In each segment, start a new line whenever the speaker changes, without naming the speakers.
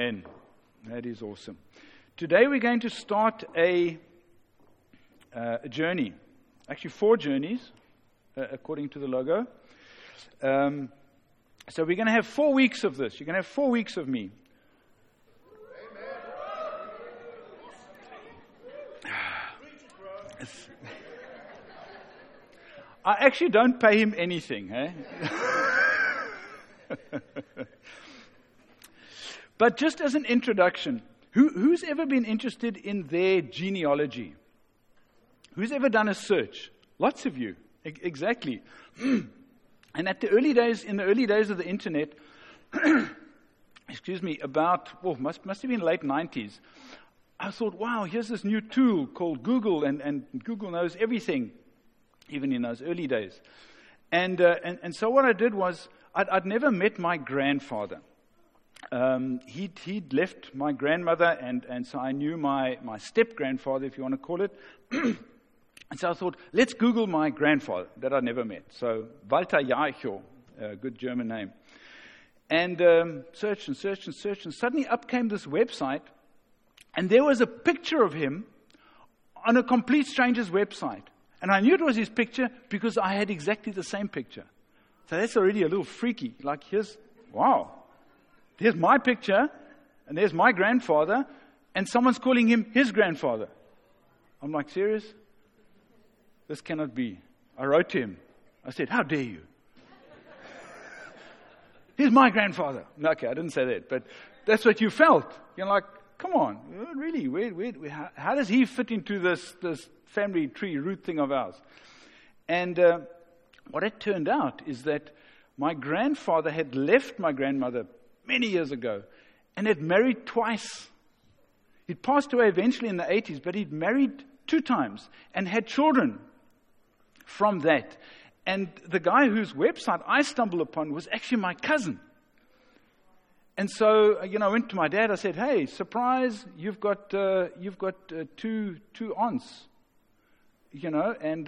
Amen. That is awesome. Today we're going to start a journey. Actually, 4 journeys, according to the logo. So we're going to have 4 weeks of this. You're going to have 4 weeks of me. I actually don't pay him anything. But just as an introduction, who's ever been interested in their genealogy? Who's ever done a search? Lots of you. Exactly. And in the early days of the internet, must have been late 90s, I thought, wow, here's this new tool called Google, and Google knows everything, even in those early days. And so what I did was, I'd never met my grandfather. He'd left my grandmother, and so I knew my step-grandfather, if you want to call it. And so I thought, let's Google my grandfather that I never met. So Walter Jaicho, a good German name. And searched, and suddenly up came this website, and there was a picture of him on a complete stranger's website. And I knew it was his picture because I had exactly the same picture. So that's already a little freaky. Like, here's my picture, and there's my grandfather, and someone's calling him his grandfather. I'm like, serious? This cannot be. I wrote to him. I said, how dare you? He's my grandfather. Okay, I didn't say that, but that's what you felt. You're like, come on, really? How does he fit into this family tree root thing of ours? And what it turned out is that my grandfather had left my grandmother many years ago and had married twice. He'd passed away eventually in the 80s, but he'd married 2 times and had children from that. And the guy whose website I stumbled upon was actually my cousin. And so, I went to my dad. I said, "Hey, surprise! You've got 2 aunts, and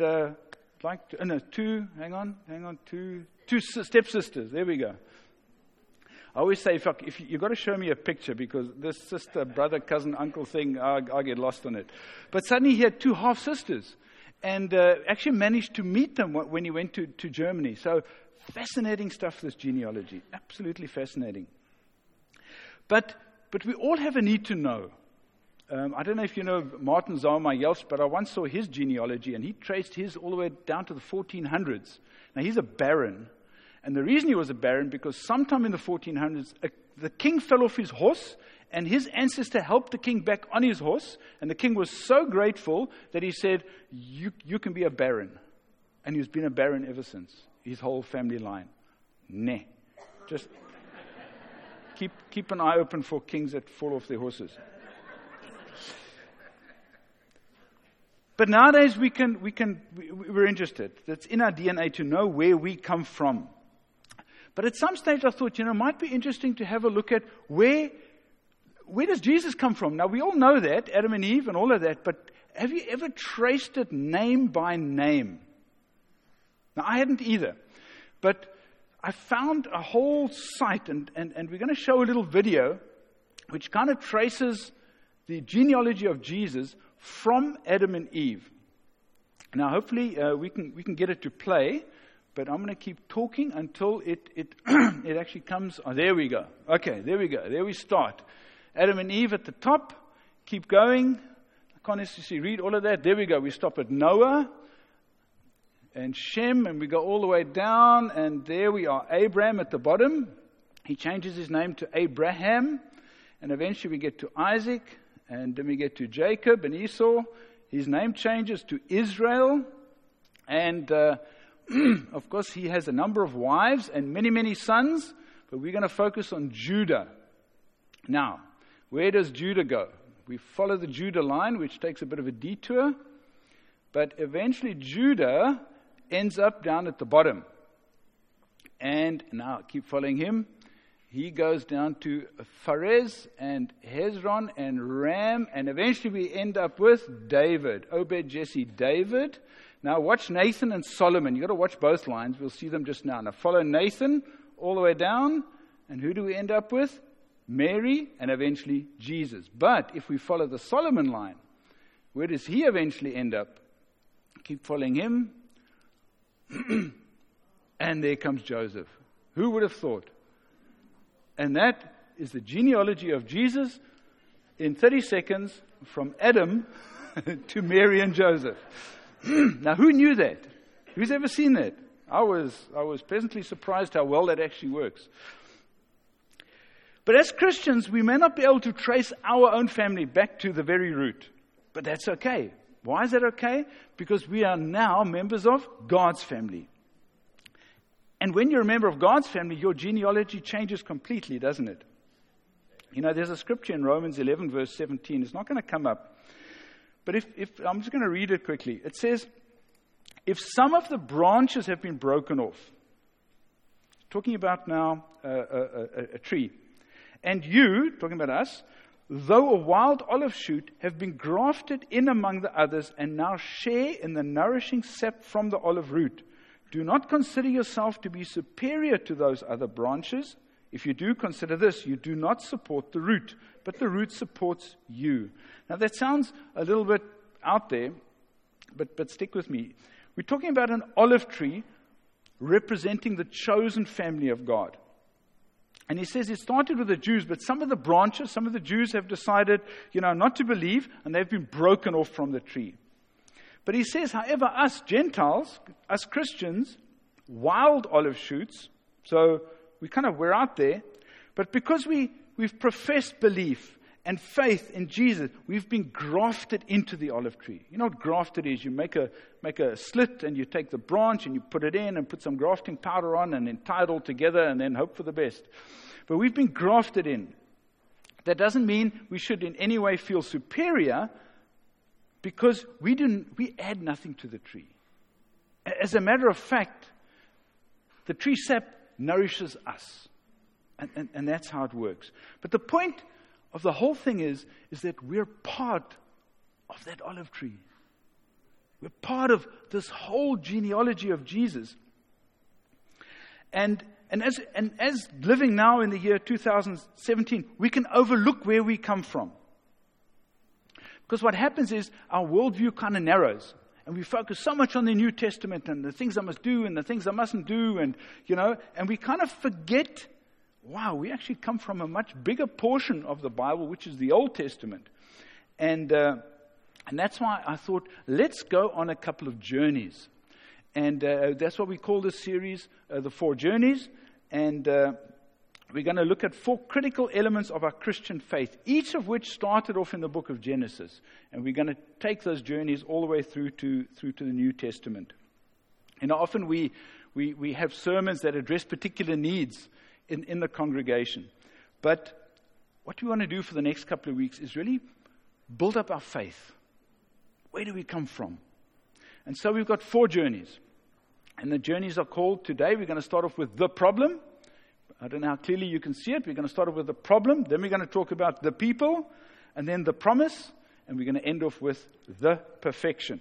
two stepsisters. There we go." I always say, if you've got to show me a picture, because this sister, brother, cousin, uncle thing, I get lost on it. But suddenly he had 2 half sisters, and actually managed to meet them when he went to Germany. So fascinating stuff, this genealogy, absolutely fascinating. But we all have a need to know. I don't know if you know Martin Zaumer-Jelst, but I once saw his genealogy, and he traced his all the way down to the 1400s. Now, he's a baron, and the reason he was a baron, because sometime in the 1400s, the king fell off his horse, and his ancestor helped the king back on his horse, and the king was so grateful that he said, you can be a baron. And he's been a baron ever since, his whole family line. Just keep an eye open for kings that fall off their horses. But nowadays we're interested. It's in our DNA to know where we come from. But at some stage I thought, it might be interesting to have a look at where does Jesus come from? Now we all know that, Adam and Eve and all of that, but have you ever traced it name by name? Now I hadn't either. But I found a whole site, and we're going to show a little video which kind of traces the genealogy of Jesus from Adam and Eve. Now, hopefully, we can get it to play, but I'm going to keep talking until it it actually comes. Oh, there we go. Okay, there we go. There we start. Adam and Eve at the top. Keep going. I can't necessarily read all of that. There we go. We stop at Noah and Shem, and we go all the way down, and there we are. Abraham at the bottom. He changes his name to Abraham, and eventually we get to Isaac. And then we get to Jacob and Esau. His name changes to Israel. And, of course, he has a number of wives and many, many sons. But we're going to focus on Judah. Now, where does Judah go? We follow the Judah line, which takes a bit of a detour. But eventually Judah ends up down at the bottom. And now, keep following him. He goes down to Pharez and Hezron and Ram, and eventually we end up with David, Obed, Jesse, David. Now watch Nathan and Solomon. You've got to watch both lines. We'll see them just now. Now follow Nathan all the way down, and who do we end up with? Mary, and eventually Jesus. But if we follow the Solomon line, where does he eventually end up? Keep following him. And there comes Joseph. Who would have thought? And that is the genealogy of Jesus in 30 seconds from Adam to Mary and Joseph. Now, who knew that? Who's ever seen that? I was pleasantly surprised how well that actually works. But as Christians, we may not be able to trace our own family back to the very root. But that's okay. Why is that okay? Because we are now members of God's family. And when you're a member of God's family, your genealogy changes completely, doesn't it? You know, there's a scripture in Romans 11, verse 17. It's not going to come up. But if I'm just going to read it quickly. It says, if some of the branches have been broken off, talking about now a tree, and you, talking about us, though a wild olive shoot, have been grafted in among the others and now share in the nourishing sap from the olive root. Do not consider yourself to be superior to those other branches. If you do, consider this: you do not support the root, but the root supports you. Now that sounds a little bit out there, but stick with me. We're talking about an olive tree representing the chosen family of God. And he says it started with the Jews, but some of the branches, some of the Jews have decided, not to believe, and they've been broken off from the tree. But he says, however, us Gentiles, us Christians, wild olive shoots, so we're out there, but because we've professed belief and faith in Jesus, we've been grafted into the olive tree. You know what grafted is? You make a slit and you take the branch and you put it in and put some grafting powder on and then tie it all together and then hope for the best. But we've been grafted in. That doesn't mean we should in any way feel superior, because we add nothing to the tree. As a matter of fact, the tree sap nourishes us. And that's how it works. But the point of the whole thing is that we're part of that olive tree. We're part of this whole genealogy of Jesus. And as living now in the year 2017, we can overlook where we come from. Because what happens is our worldview kind of narrows. And we focus so much on the New Testament and the things I must do and the things I mustn't do. And we kind of forget, wow, we actually come from a much bigger portion of the Bible, which is the Old Testament. And that's why I thought, let's go on a couple of journeys. And that's what we call this series, the 4 Journeys. And we're going to look at 4 critical elements of our Christian faith, each of which started off in the book of Genesis. And we're going to take those journeys all the way through to the New Testament. Often we have sermons that address particular needs in the congregation. But what we want to do for the next couple of weeks is really build up our faith. Where do we come from? And so we've got 4 journeys. And the journeys are called, today we're going to start off with the problem. I don't know how clearly you can see it. We're going to start off with the problem. Then we're going to talk about the people. And then the promise. And we're going to end off with the perfection.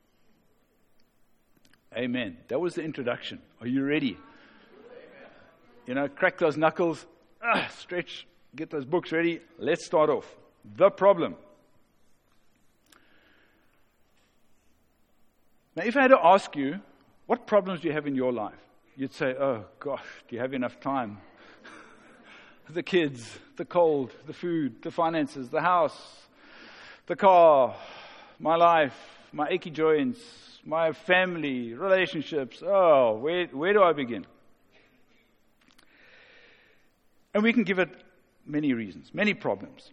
Amen. That was the introduction. Are you ready? Crack those knuckles. Stretch. Get those books ready. Let's start off. The problem. Now, if I had to ask you, what problems do you have in your life? You'd say, oh, gosh, do you have enough time? The kids, the cold, the food, the finances, the house, the car, my life, my achy joints, my family, relationships. Oh, where do I begin? And we can give it many reasons, many problems.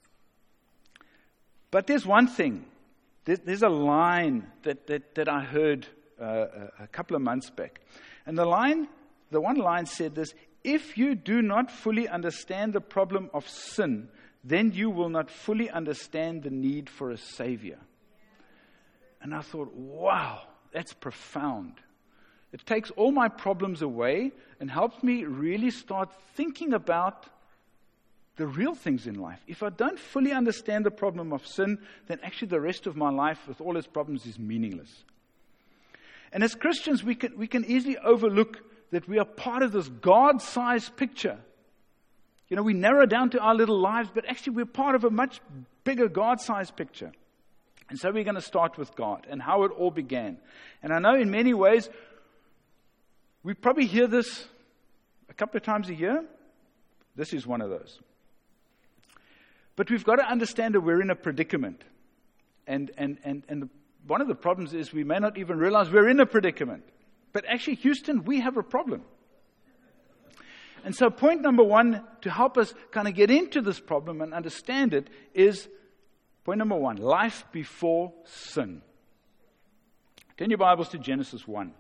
But there's one thing. There's a line that I heard a couple of months back. And the one line said this: if you do not fully understand the problem of sin, then you will not fully understand the need for a Savior. And I thought, wow, that's profound. It takes all my problems away and helps me really start thinking about the real things in life. If I don't fully understand the problem of sin, then actually the rest of my life with all its problems is meaningless. And as Christians, we can easily overlook that we are part of this God-sized picture We narrow down to our little lives, but actually we're part of a much bigger God-sized picture. And so we're going to start with God and how it all began. And I know in many ways, we probably hear this a couple of times a year. This is one of those. But we've got to understand that we're in a predicament. And one of the problems is we may not even realize we're in a predicament. But actually, Houston, we have a problem. And so point number one, to help us kind of get into this problem and understand it, is point number one, life before sin. Turn your Bibles to Genesis 1.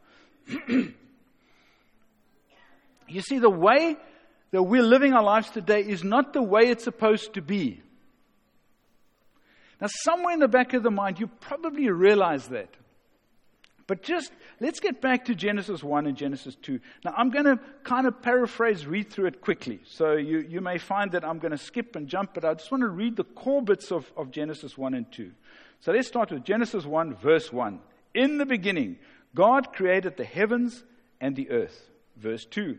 You see, the way that we're living our lives today is not the way it's supposed to be. Now, somewhere in the back of the mind, you probably realize that. But let's get back to Genesis 1 and Genesis 2. Now, I'm going to kind of paraphrase, read through it quickly. So you may find that I'm going to skip and jump, but I just want to read the core bits of Genesis 1 and 2. So let's start with Genesis 1, verse 1. In the beginning, God created the heavens and the earth. Verse 2.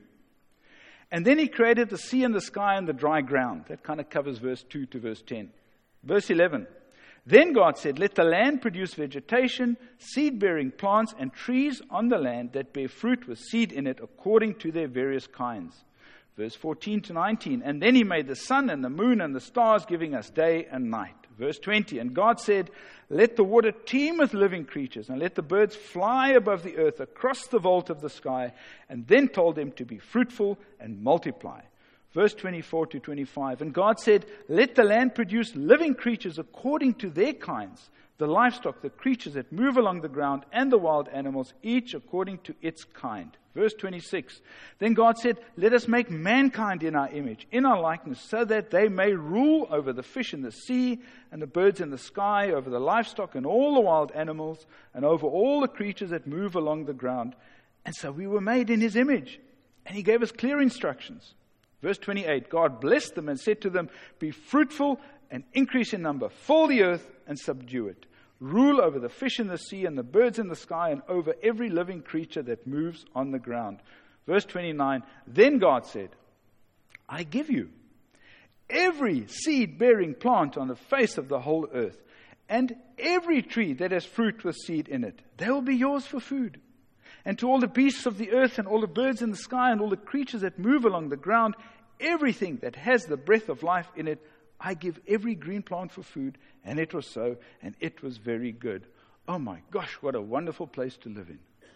And then he created the sea and the sky and the dry ground. That kind of covers verse 2 to verse 10. Verse 11. Then God said, let the land produce vegetation, seed-bearing plants, and trees on the land that bear fruit with seed in it according to their various kinds. Verse 14 to 19. And then he made the sun and the moon and the stars, giving us day and night. Verse 20. And God said, let the water teem with living creatures, and let the birds fly above the earth across the vault of the sky, and then told them to be fruitful and multiply. Verse 24 to 25. And God said, let the land produce living creatures according to their kinds, the livestock, the creatures that move along the ground, and the wild animals, each according to its kind. Verse 26. Then God said, let us make mankind in our image, in our likeness, so that they may rule over the fish in the sea, and the birds in the sky, over the livestock and all the wild animals, and over all the creatures that move along the ground. And so we were made in his image. And he gave us clear instructions. Verse 28, God blessed them and said to them, be fruitful and increase in number, fill the earth and subdue it. Rule over the fish in the sea and the birds in the sky and over every living creature that moves on the ground. Verse 29, then God said, I give you every seed-bearing plant on the face of the whole earth, and every tree that has fruit with seed in it. They will be yours for food. And to all the beasts of the earth and all the birds in the sky and all the creatures that move along the ground, everything that has the breath of life in it, I give every green plant for food. And it was so, and it was very good. Oh my gosh, what a wonderful place to live in.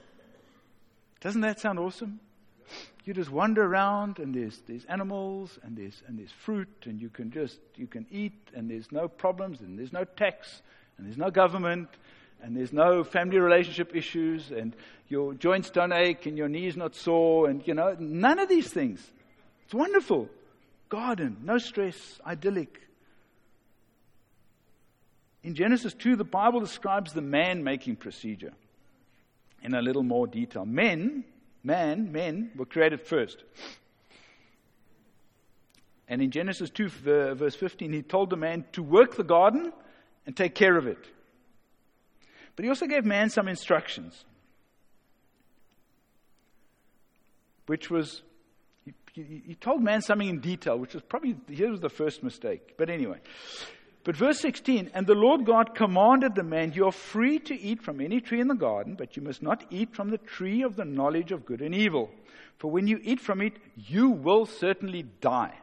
Doesn't that sound awesome? You just wander around, and there's animals, and there's fruit, and you can eat, and there's no problems, and there's no tax, and there's no government, and there's no family relationship issues, and your joints don't ache, and your knees not sore, and none of these things. It's wonderful. Garden, no stress, idyllic. In Genesis 2, the Bible describes the man-making procedure in a little more detail. Men were created first. And in Genesis 2, verse 15, he told the man to work the garden and take care of it. But he also gave man some instructions, which was, he told man something in detail, which was probably, here was the first mistake. But anyway. But verse 16, and the Lord God commanded the man, you are free to eat from any tree in the garden, but you must not eat from the tree of the knowledge of good and evil. For when you eat from it, you will certainly die.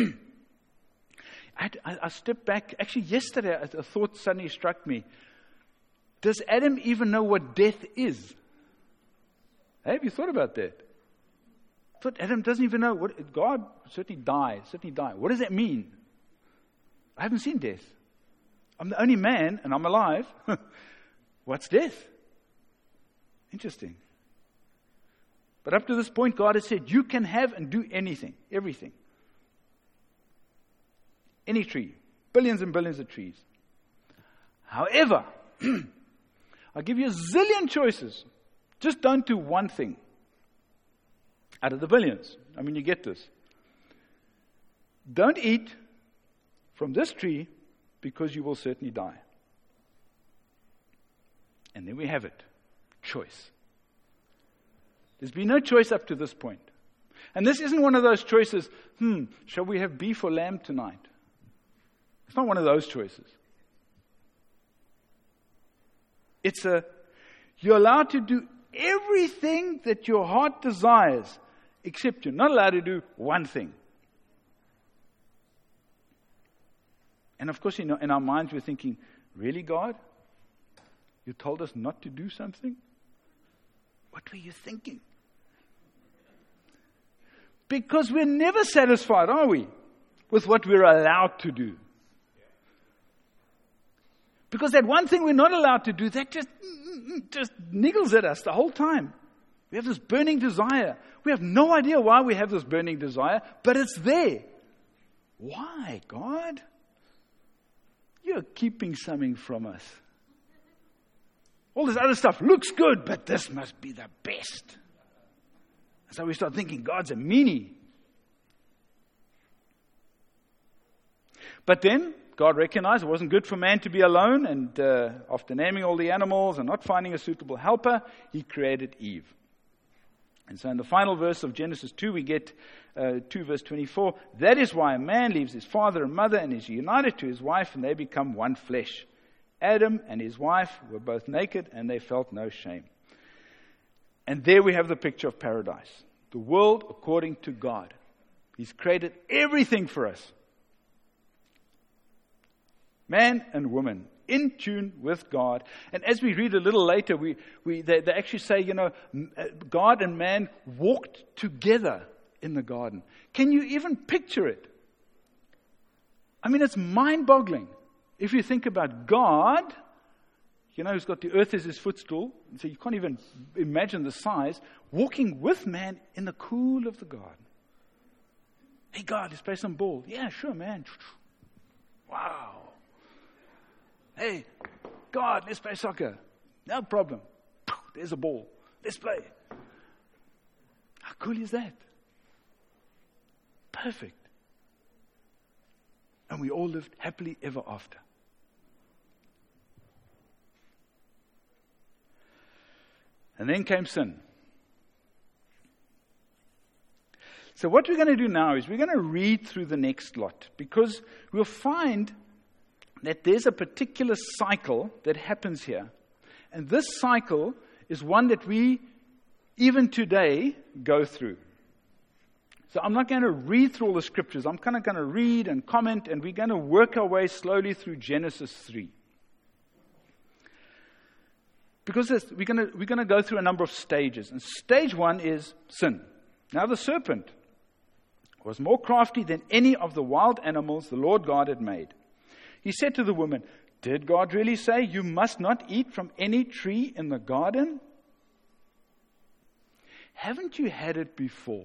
I stepped back. Actually, yesterday, a thought suddenly struck me. Does Adam even know what death is? Have you thought about that? I thought Adam doesn't even know. God certainly died. What does that mean? I haven't seen death. I'm the only man, and I'm alive. What's death? Interesting. But up to this point, God has said, you can have and do anything, everything. Any tree. Billions and billions of trees. However, I'll give you a zillion choices. Just don't do one thing. Out of the billions. I mean, you get this. Don't eat from this tree because you will certainly die. And then we have it. Choice. There's been no choice up to this point. And this isn't one of those choices, shall we have beef or lamb tonight? It's not one of those choices. It's you're allowed to do everything that your heart desires, except you're not allowed to do one thing. And of course, in our minds, we're thinking, really, God? You told us not to do something? What were you thinking? Because we're never satisfied, are we, with what we're allowed to do? Because that one thing we're not allowed to do, that just niggles at us the whole time. We have this burning desire. We have no idea why we have this burning desire, but it's there. Why, God? You're keeping something from us. All this other stuff looks good, but this must be the best. So we start thinking God's a meanie. But then God recognized it wasn't good for man to be alone, and after naming all the animals and not finding a suitable helper, He created Eve. And so in the final verse of Genesis 2, we get 2 verse 24. That is why a man leaves his father and mother and is united to his wife, and they become one flesh. Adam and his wife were both naked, and they felt no shame. And there we have the picture of paradise. The world according to God. He's created everything for us. Man and woman, in tune with God. And as we read a little later, they actually say, God and man walked together in the garden. Can you even picture it? I mean, it's mind-boggling. If you think about God, who's got the earth as his footstool, so you can't even imagine the size, walking with man in the cool of the garden. Hey, God, let's play some ball. Yeah, sure, man. Wow. Hey, God, let's play soccer. No problem. There's a ball. Let's play. How cool is that? Perfect. And we all lived happily ever after. And then came sin. So what we're going to do now is we're going to read through the next lot, because we'll find that there's a particular cycle that happens here. And this cycle is one that we, even today, go through. So I'm not going to read through all the scriptures. I'm kind of going to read and comment, and we're going to work our way slowly through Genesis 3. Because we're going to go through a number of stages. And stage 1 is sin. Now the serpent was more crafty than any of the wild animals the Lord God had made. He said to the woman, did God really say you must not eat from any tree in the garden? Haven't you had it before?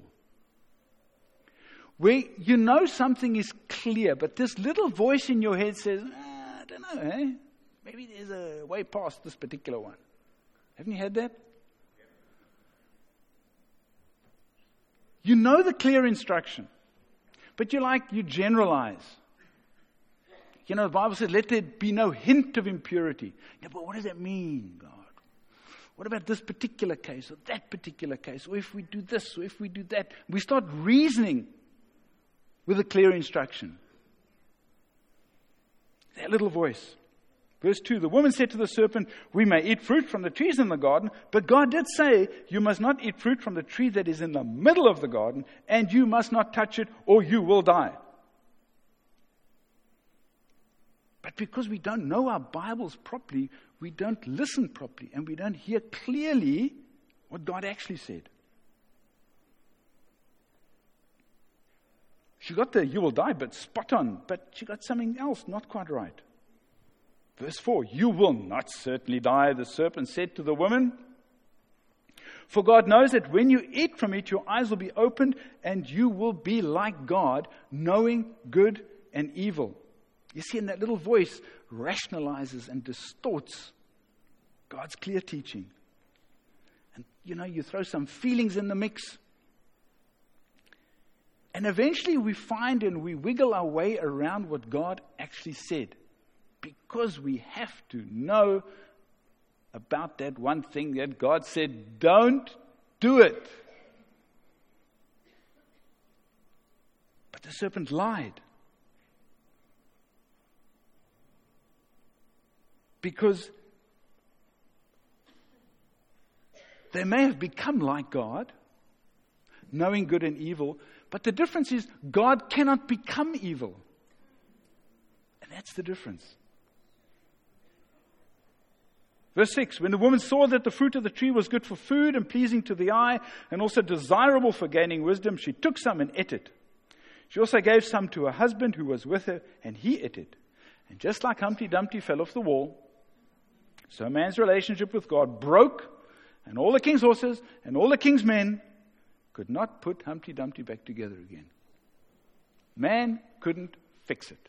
Where you know something is clear, but this little voice in your head says, I don't know, maybe there's a way past this particular one. Haven't you had that? You know the clear instruction, but you generalize. The Bible says, let there be no hint of impurity. Yeah, but what does that mean, God? What about this particular case or that particular case? Or if we do this or if we do that? We start reasoning with a clear instruction. That little voice. Verse 2, the woman said to the serpent, we may eat fruit from the trees in the garden, but God did say, you must not eat fruit from the tree that is in the middle of the garden, and you must not touch it, or you will die. But because we don't know our Bibles properly, we don't listen properly, and we don't hear clearly what God actually said. She got the you will die, but spot on, but she got something else not quite right. Verse 4, you will not certainly die, the serpent said to the woman. For God knows that when you eat from it, your eyes will be opened, and you will be like God, knowing good and evil. You see, in that little voice rationalizes and distorts God's clear teaching. And, you throw some feelings in the mix. And eventually we find and we wiggle our way around what God actually said. Because we have to know about that one thing that God said, don't do it. the serpent lied. Because they may have become like God, knowing good and evil, but the difference is God cannot become evil. And that's the difference. Verse 6, when the woman saw that the fruit of the tree was good for food and pleasing to the eye and also desirable for gaining wisdom, she took some and ate it. She also gave some to her husband who was with her, and he ate it. And just like Humpty Dumpty fell off the wall, so man's relationship with God broke, and all the king's horses and all the king's men could not put Humpty Dumpty back together again. Man couldn't fix it.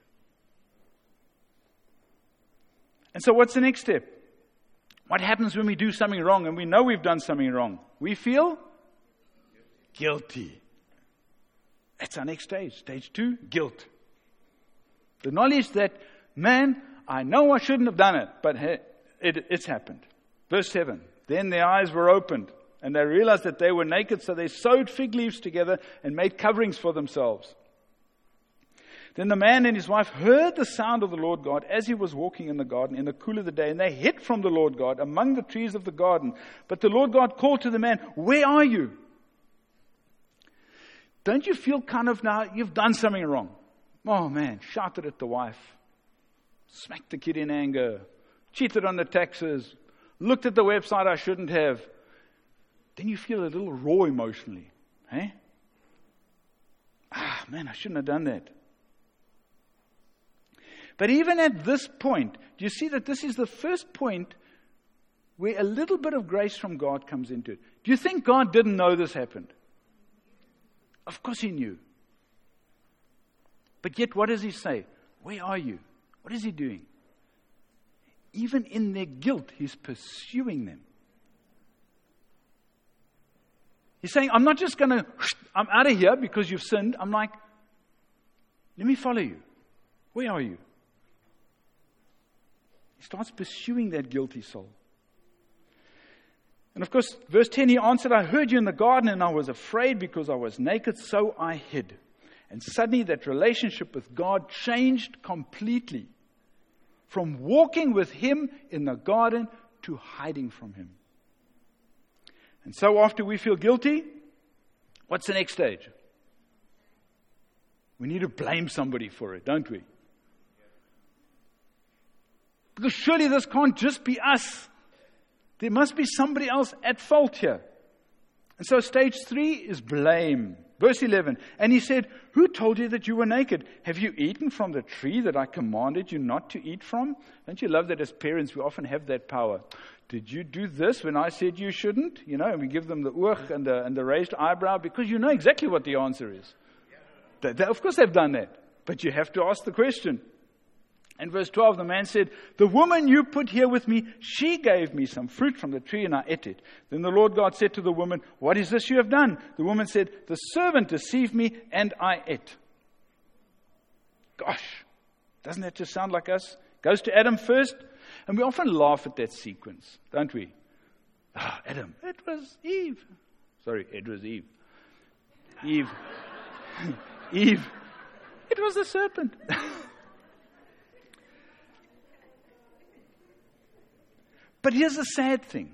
And so what's the next step? What happens when we do something wrong and we know we've done something wrong? We feel guilty. That's our next stage. Stage 2, guilt. The knowledge that, man, I know I shouldn't have done it, but it's happened. Verse 7, then their eyes were opened, and they realized that they were naked, so they sewed fig leaves together and made coverings for themselves. Then the man and his wife heard the sound of the Lord God as he was walking in the garden in the cool of the day, and they hid from the Lord God among the trees of the garden. But the Lord God called to the man, where are you? Don't you feel kind of now, you've done something wrong? Oh man, shouted at the wife, smacked the kid in anger, cheated on the taxes, looked at the website I shouldn't have. Then you feel a little raw emotionally. Eh? Man, I shouldn't have done that. But even at this point, do you see that this is the first point where a little bit of grace from God comes into it? Do you think God didn't know this happened? Of course he knew. But yet what does he say? Where are you? What is he doing? Even in their guilt, he's pursuing them. He's saying, I'm not just I'm out of here because you've sinned. I'm like, let me follow you. Where are you? He starts pursuing that guilty soul. And of course, verse 10, he answered, I heard you in the garden and I was afraid because I was naked, so I hid. And suddenly that relationship with God changed completely. From walking with him in the garden to hiding from him. And so after we feel guilty, what's the next stage? We need to blame somebody for it, don't we? Because surely this can't just be us. There must be somebody else at fault here. And so stage 3 is blame. Verse 11, and he said, who told you that you were naked? Have you eaten from the tree that I commanded you not to eat from? Don't you love that as parents we often have that power? Did you do this when I said you shouldn't? You know, and we give them the urch and the raised eyebrow because you know exactly what the answer is. Of course they've done that. But you have to ask the question. And verse 12, the man said, the woman you put here with me, she gave me some fruit from the tree and I ate it. Then the Lord God said to the woman, what is this you have done? The woman said, the servant deceived me and I ate. Gosh, doesn't that just sound like us? Goes to Adam first, and we often laugh at that sequence, don't we? Adam, it was Eve. Sorry, it was Eve. Eve. Eve. It was the serpent. But here's the sad thing.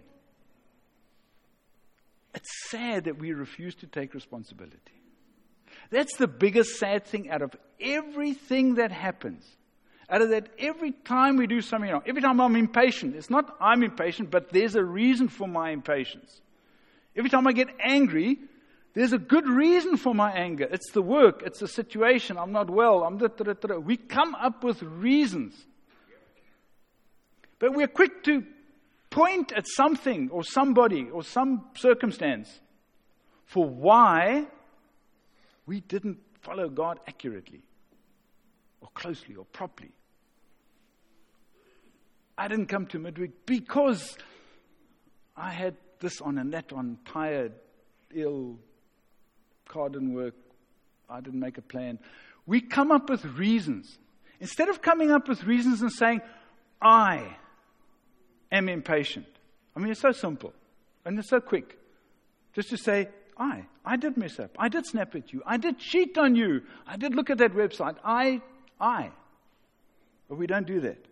It's sad that we refuse to take responsibility. That's the biggest sad thing out of everything that happens. Out of that, every time we do something wrong, every time I'm impatient, it's not I'm impatient, but there's a reason for my impatience. Every time I get angry, there's a good reason for my anger. It's the work, it's the situation, I'm not well, we come up with reasons. But we're quick to point at something or somebody or some circumstance for why we didn't follow God accurately or closely or properly. I didn't come to midweek because I had this on and that on, tired, ill, car didn't work, I didn't make a plan. We come up with reasons. Instead of coming up with reasons and saying, I am impatient. I mean, it's so simple and it's so quick. Just to say, I did mess up. I did snap at you. I did cheat on you. I did look at that website. I. But we don't do that.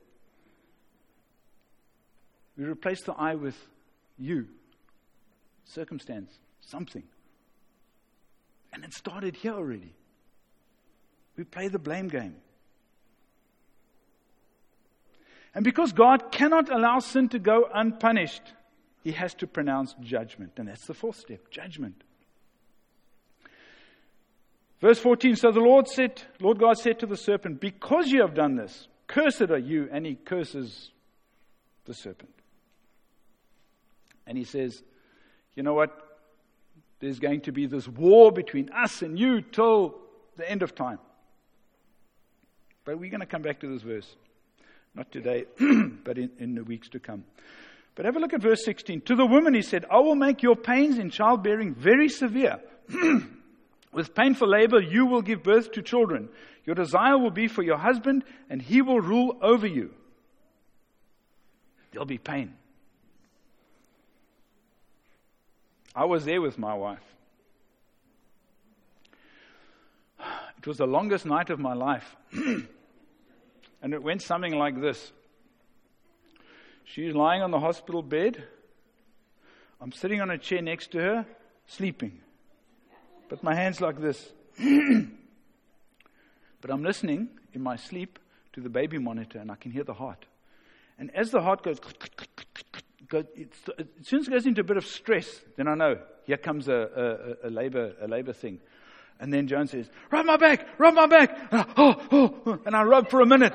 We replace the I with you. Circumstance. Something. And it started here already. We play the blame game. And because God cannot allow sin to go unpunished, He has to pronounce judgment. And that's the fourth step, judgment. Verse 14, so the Lord God said to the serpent, because you have done this, cursed are you. And He curses the serpent. And He says, you know what? There's going to be this war between us and you till the end of time. But we're going to come back to this verse. Not today, but in the weeks to come. But have a look at verse 16. To the woman He said, I will make your pains in childbearing very severe. With painful labor you will give birth to children. Your desire will be for your husband, and he will rule over you. There'll be pain. I was there with my wife. It was the longest night of my life. And it went something like this. She's lying on the hospital bed. I'm sitting on a chair next to her, sleeping. But my hand's like this. But I'm listening in my sleep to the baby monitor, and I can hear the heart. And as the heart goes, as soon as it goes into a bit of stress, then I know, here comes a labor thing. And then Joan says, rub my back. And I rub for a minute.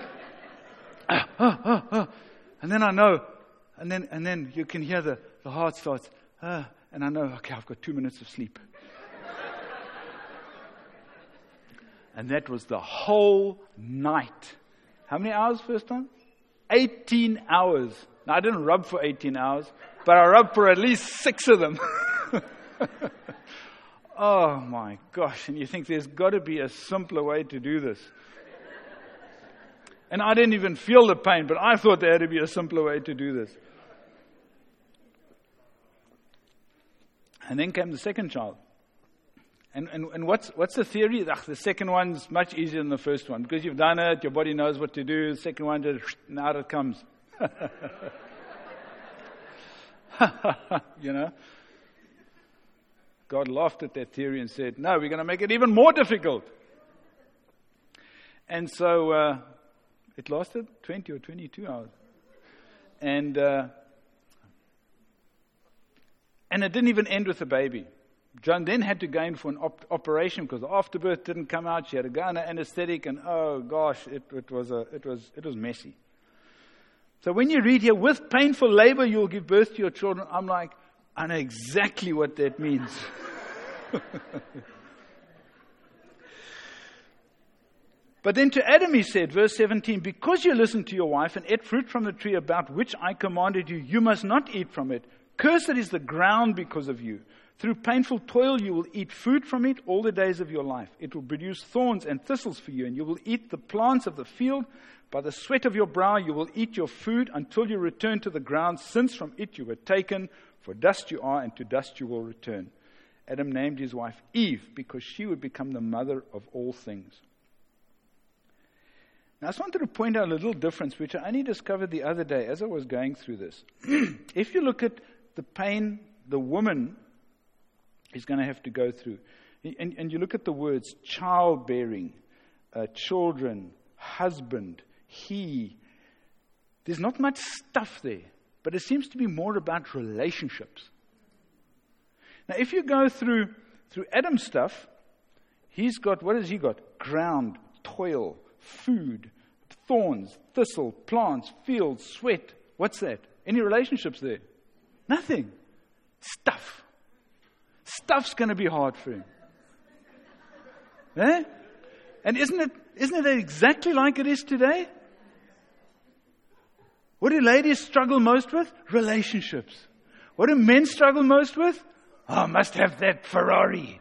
And then I know. And then you can hear the heart starts. And I know, okay, I've got 2 minutes of sleep. And that was the whole night. How many hours first time? 18 hours. Now, I didn't rub for 18 hours, but I rubbed for at least 6 of them. Oh my gosh. And you think there's got to be a simpler way to do this. And I didn't even feel the pain, but I thought there had to be a simpler way to do this. And then came the second child. And what's the theory? The second one's much easier than the first one. Because you've done it, your body knows what to do. The second one, and out it comes. You know? God laughed at that theory and said, no, we're going to make it even more difficult. And so it lasted 20 or 22 hours. And it didn't even end with the baby. Joan then had to go in for an operation because the afterbirth didn't come out. She had to go on anesthetic, and oh gosh, it was messy. So when you read here, with painful labor you'll give birth to your children, I'm like, I know exactly what that means. But then to Adam He said, verse 17, because you listened to your wife and ate fruit from the tree about which I commanded you, you must not eat from it. Cursed is the ground because of you. Through painful toil you will eat food from it all the days of your life. It will produce thorns and thistles for you, and you will eat the plants of the field. By the sweat of your brow you will eat your food until you return to the ground, since from it you were taken. For dust you are, and to dust you will return. Adam named his wife Eve, because she would become the mother of all things. Now I just wanted to point out a little difference, which I only discovered the other day as I was going through this. If you look at the pain the woman is going to have to go through, and you look at the words childbearing, children, husband, he, there's not much stuff there, but it seems to be more about relationships. Now, if you go through Adam's stuff, he's got, what has he got? Ground, toil, food, thorns, thistle, plants, fields, sweat. What's that? Any relationships there? Nothing. Stuff. Stuff's going to be hard for him. Eh? And isn't it exactly like it is today? What do ladies struggle most with? Relationships. What do men struggle most with? Oh, I must have that Ferrari.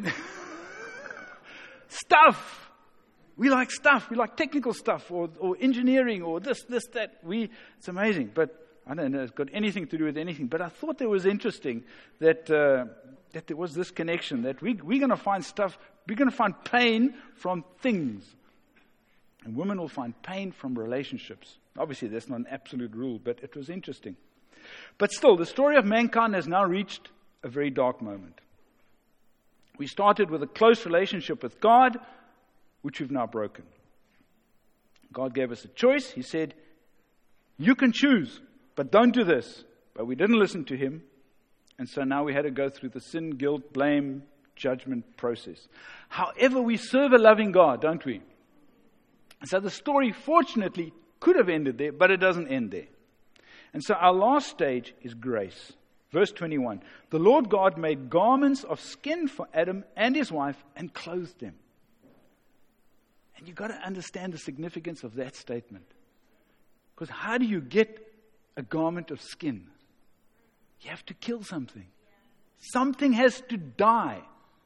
Stuff. We like stuff. We like technical stuff or engineering or this, that. It's amazing. But I don't know, it's got anything to do with anything, but I thought it was interesting that there was this connection, that we're going to find stuff, we're going to find pain from things. And women will find pain from relationships. Obviously, that's not an absolute rule, but it was interesting. But still, the story of mankind has now reached a very dark moment. We started with a close relationship with God, which we've now broken. God gave us a choice. He said, you can choose, but don't do this. But we didn't listen to Him. And so now we had to go through the sin, guilt, blame, judgment process. However, we serve a loving God, don't we? So the story, fortunately, could have ended there, but it doesn't end there. And so our last stage is grace. Verse 21, the Lord God made garments of skin for Adam and his wife and clothed them. And you've got to understand the significance of that statement. Because how do you get a garment of skin? You have to kill something. Something has to die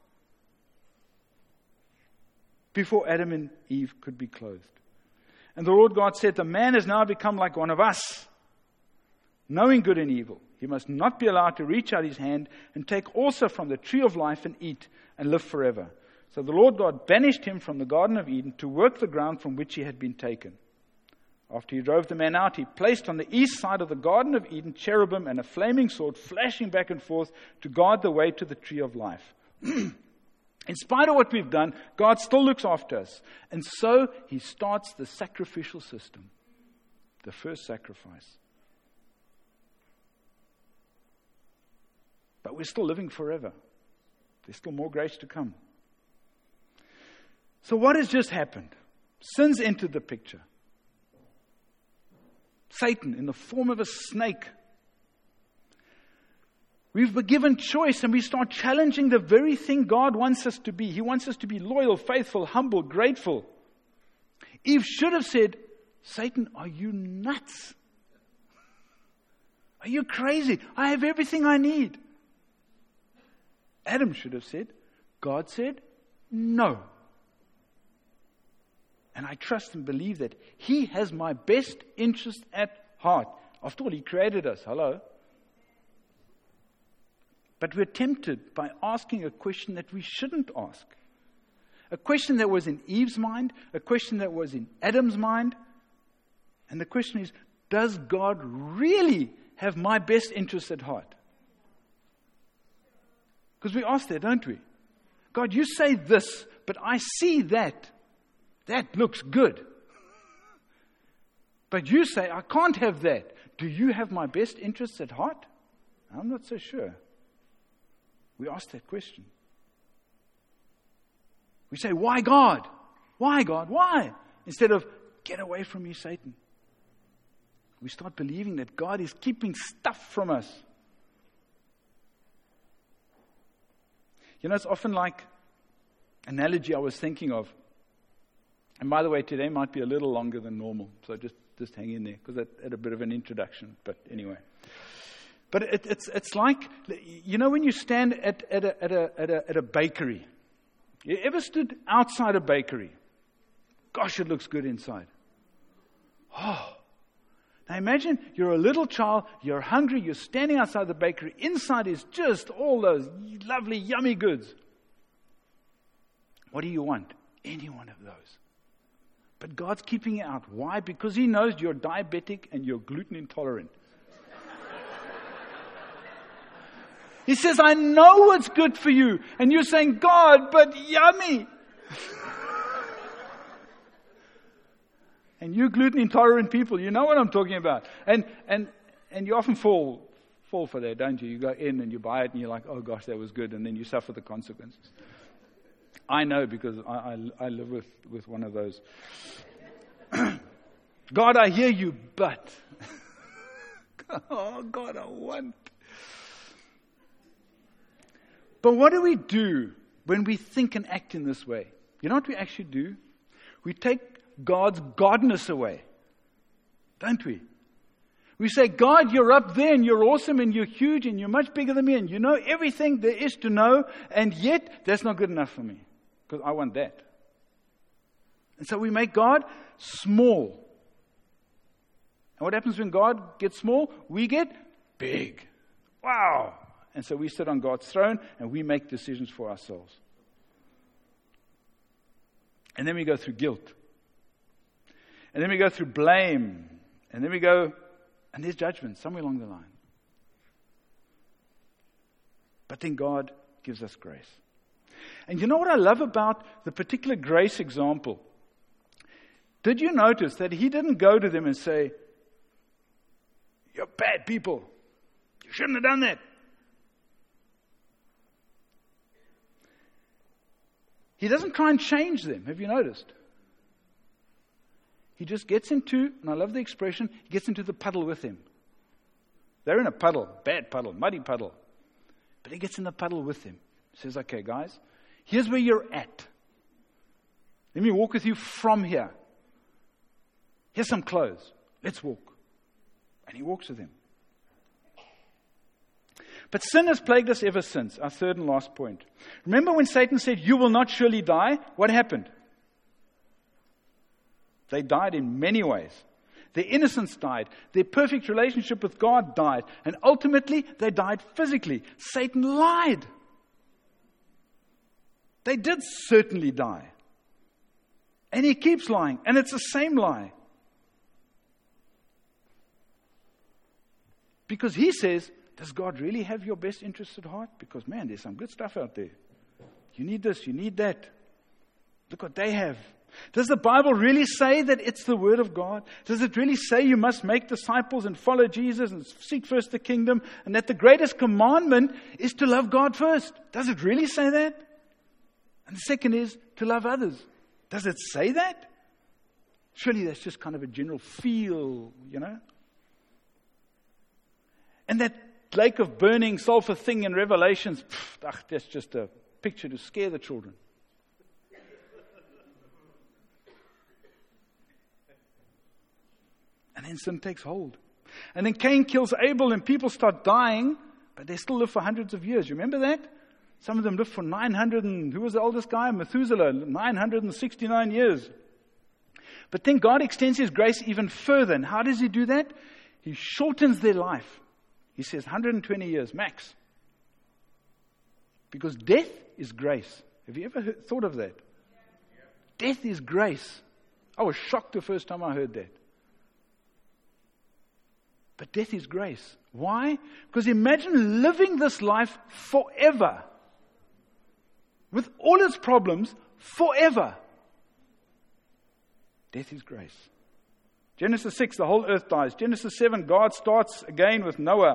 before Adam and Eve could be clothed. And the Lord God said, the man has now become like one of us, knowing good and evil. He must not be allowed to reach out his hand and take also from the tree of life and eat and live forever. So the Lord God banished him from the Garden of Eden to work the ground from which he had been taken. After he drove the man out, he placed on the east side of the Garden of Eden cherubim and a flaming sword flashing back and forth to guard the way to the tree of life. In spite of what we've done, God still looks after us. And so He starts the sacrificial system, the first sacrifice. But we're still living forever. There's still more grace to come. So what has just happened? Sin's entered the picture. Satan, in the form of a snake. We've been given choice and we start challenging the very thing God wants us to be. He wants us to be loyal, faithful, humble, grateful. Eve should have said, Satan, are you nuts? Are you crazy? I have everything I need. Adam should have said, God said, no. And I trust and believe that He has my best interest at heart. After all, He created us. Hello? But we're tempted by asking a question that we shouldn't ask. A question that was in Eve's mind, a question that was in Adam's mind. And the question is, does God really have my best interest at heart? Because we ask that, don't we? God, you say this, but I see that. That looks good. But you say, I can't have that. Do you have my best interests at heart? I'm not so sure. We ask that question. We say, why God? Why God? Why? Instead of, get away from me, Satan. We start believing that God is keeping stuff from us. You know, it's often like an analogy I was thinking of. And by the way, today might be a little longer than normal. So just hang in there, because I had a bit of an introduction. But anyway. But it's like, you know, when you stand at a bakery. You ever stood outside a bakery? Gosh, it looks good inside. Oh. Now imagine you're a little child, you're hungry, you're standing outside the bakery. Inside is just all those lovely, yummy goods. What do you want? Any one of those. But God's keeping you out. Why? Because He knows you're diabetic and you're gluten intolerant. He says, I know what's good for you. And you're saying, God, but yummy. And you gluten intolerant people, you know what I'm talking about. And you often fall for that, don't you? You go in and you buy it and you're like, oh gosh, that was good. And then you suffer the consequences. I know, because I live with one of those. God, I hear you, but. Oh God, I want. But what do we do when we think and act in this way? You know what we actually do? We take God's godness away, don't we? We say, God, you're up there and you're awesome and you're huge and you're much bigger than me and you know everything there is to know, and yet that's not good enough for me because I want that. And so we make God small. And what happens when God gets small? We get big. Wow. And so we sit on God's throne and we make decisions for ourselves. And then we go through guilt. And then we go through blame. And then we go, and there's judgment somewhere along the line. But then God gives us grace. And you know what I love about the particular grace example? Did you notice that he didn't go to them and say, "You're bad people. You shouldn't have done that"? He doesn't try and change them. Have you noticed? He just gets into, and I love the expression, he gets into the puddle with him. They're in a puddle, bad puddle, muddy puddle. But he gets in the puddle with him. He says, "Okay, guys, here's where you're at. Let me walk with you from here. Here's some clothes. Let's walk." And he walks with him. But sin has plagued us ever since. Our third and last point. Remember when Satan said, "You will not surely die"? What happened? They died in many ways. Their innocence died. Their perfect relationship with God died. And ultimately, they died physically. Satan lied. They did certainly die. And he keeps lying. And it's the same lie. Because he says, does God really have your best interests at heart? Because, man, there's some good stuff out there. You need this, you need that. Look what they have. Does the Bible really say that it's the Word of God? Does it really say you must make disciples and follow Jesus and seek first the kingdom, and that the greatest commandment is to love God first? Does it really say that? And the second is to love others. Does it say that? Surely that's just kind of a general feel, you know? And that lake of burning sulfur thing in Revelations, that's just a picture to scare the children. And then sin takes hold. And then Cain kills Abel and people start dying, but they still live for hundreds of years. You remember that? Some of them lived for 900 and, who was the oldest guy? Methuselah, 969 years. But then God extends His grace even further. And how does He do that? He shortens their life. He says 120 years, max. Because death is grace. Have you ever thought of that? Death is grace. I was shocked the first time I heard that. But death is grace. Why? Because imagine living this life forever. With all its problems, forever. Death is grace. Genesis 6, the whole earth dies. Genesis 7, God starts again with Noah.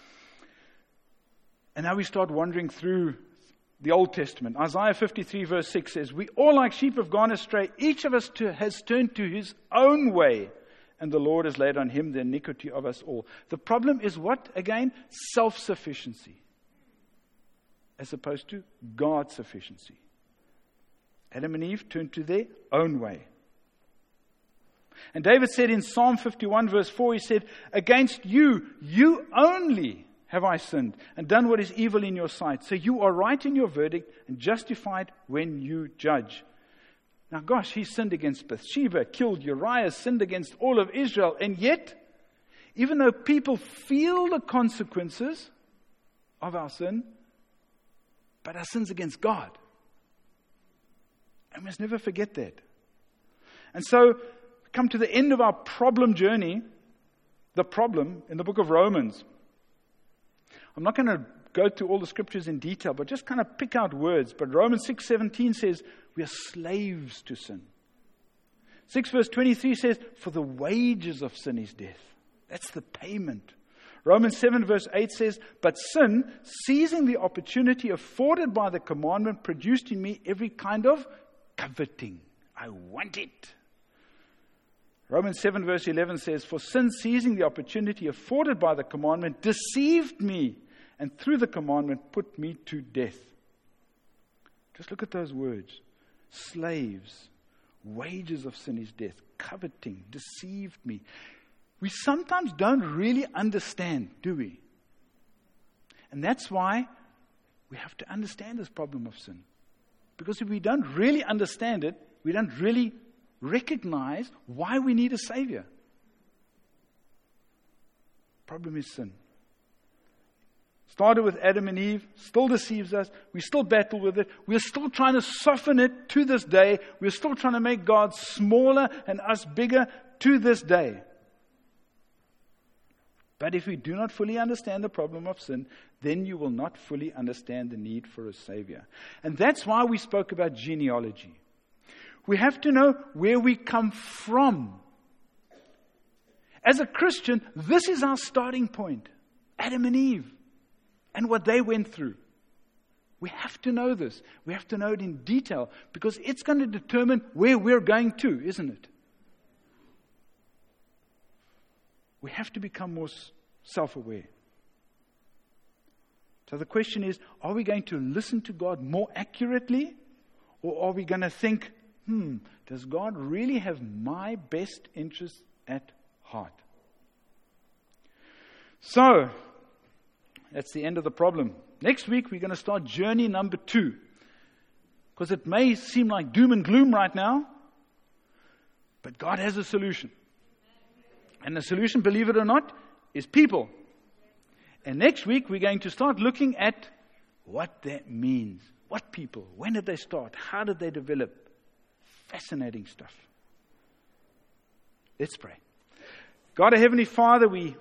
And now we start wandering through the Old Testament. Isaiah 53 verse 6 says, "We all like sheep have gone astray. Each of us has turned to his own way. And the Lord has laid on him the iniquity of us all." The problem is what, again? Self-sufficiency. As opposed to God's sufficiency. Adam and Eve turned to their own way. And David said in Psalm 51 verse 4, he said, "Against you, you only have I sinned and done what is evil in your sight. So you are right in your verdict and justified when you judge." Now, gosh, he sinned against Bathsheba, killed Uriah, sinned against all of Israel. And yet, even though people feel the consequences of our sin, but our sin's against God. And we must never forget that. And so, come to the end of our problem journey, the problem in the book of Romans. I'm not going to go through all the scriptures in detail, but just kind of pick out words. But Romans 6:17 says, we are slaves to sin. 6 verse 23 says, "For the wages of sin is death." That's the payment. Romans 7 verse 8 says, "But sin, seizing the opportunity afforded by the commandment, produced in me every kind of coveting." I want it. Romans 7 verse 11 says, "For sin, seizing the opportunity afforded by the commandment, deceived me, and through the commandment put me to death." Just look at those words. Slaves. Wages of sin is death. Coveting. Deceived me. We sometimes don't really understand, do we? And that's why we have to understand this problem of sin. Because if we don't really understand it, we don't really recognize why we need a Savior. Problem is sin. Started with Adam and Eve, still deceives us. We still battle with it. We're still trying to soften it to this day. We're still trying to make God smaller and us bigger to this day. But if we do not fully understand the problem of sin, then you will not fully understand the need for a Savior. And that's why we spoke about genealogy. We have to know where we come from. As a Christian, this is our starting point. Adam and Eve and what they went through. We have to know this. We have to know it in detail because it's going to determine where we're going to, isn't it? We have to become more self-aware. So the question is, are we going to listen to God more accurately? Or are we going to think, does God really have my best interests at heart? So, that's the end of the problem. Next week, we're going to start journey number 2. Because it may seem like doom and gloom right now, but God has a solution. And the solution, believe it or not, is people. And next week, we're going to start looking at what that means. What people? When did they start? How did they develop? Fascinating stuff. Let's pray. God, our Heavenly Father, we